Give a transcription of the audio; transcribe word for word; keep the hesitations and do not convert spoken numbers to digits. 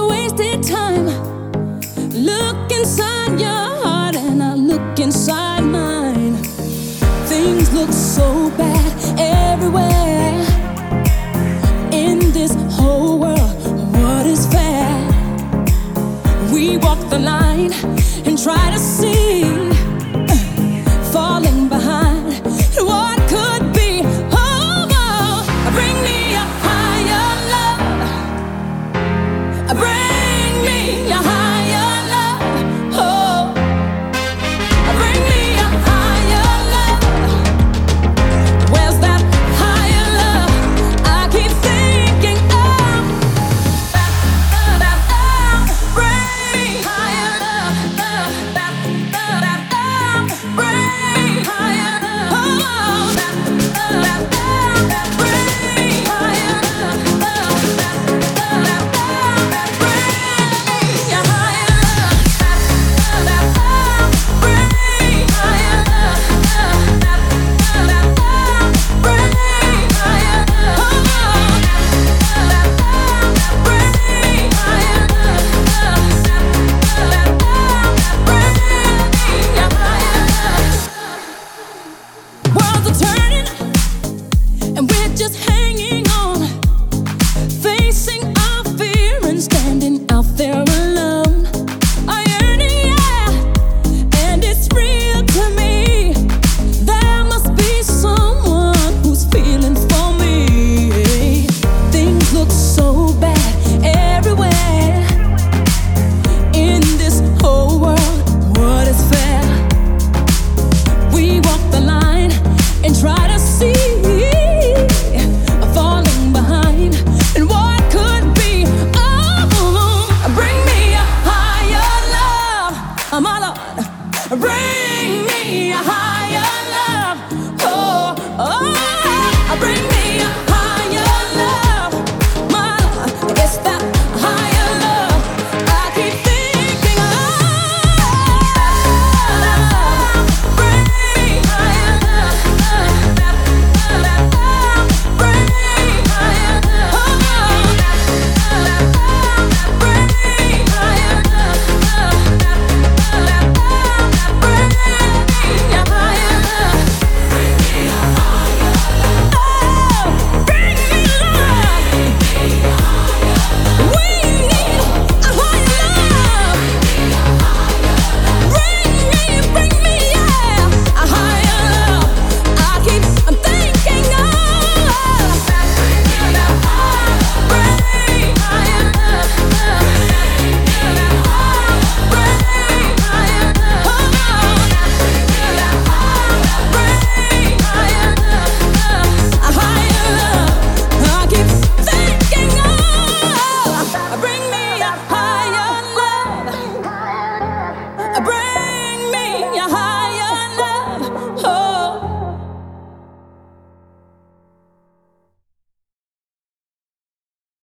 wasted time. Look inside your heart and I look inside mine. Things look so bad everywhere in this whole world. What is fair? We walk the line and try to see, falling behind what could be. Oh, oh, bring me a higher love. Bring me a higher